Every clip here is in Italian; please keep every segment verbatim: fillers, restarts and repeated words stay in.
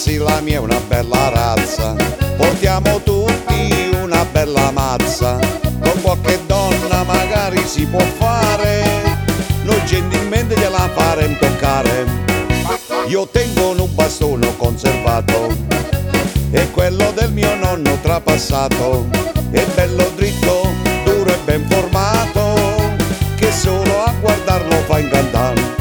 ragazzi, la mia è una bella razza, portiamo tutti una bella mazza, con qualche donna magari si può fare, noi gentilmente gliela faremo toccare. Io tengo un bastone conservato, è quello del mio nonno trapassato, è bello dritto, duro e ben formato, che solo a guardarlo fa incantare.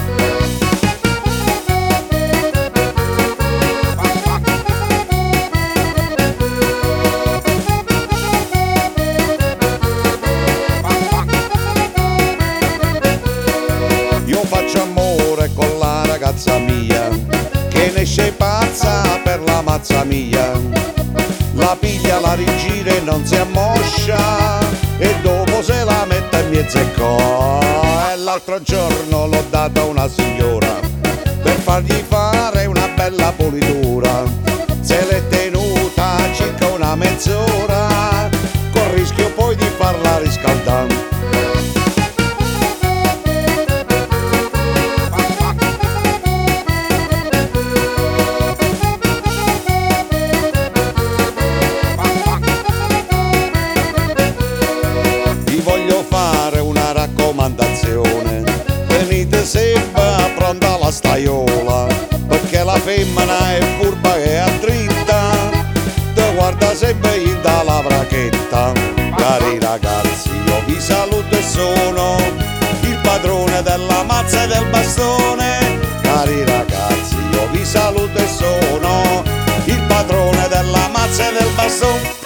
Io faccio amore con la ragazza mia, che ne esce pazza per la mazza mia, la piglia, la rigira e non si ammoscia, e dopo se la mette in mezzo e co. E l'altro giorno l'ho data a una signora per fargli fare una bella pulitura, se l'è tenuta circa una mezz'ora, col rischio poi di farla riscaldare. Voglio fare una raccomandazione, venite sempre pronta alla staiola, perché la femmina è furba e a dritta, te guarda sempre in dalla vrachetta. Cari ragazzi, io vi saluto e sono il padrone della mazza e del bastone. Cari ragazzi, io vi saluto e sono il padrone della mazza e del bastone.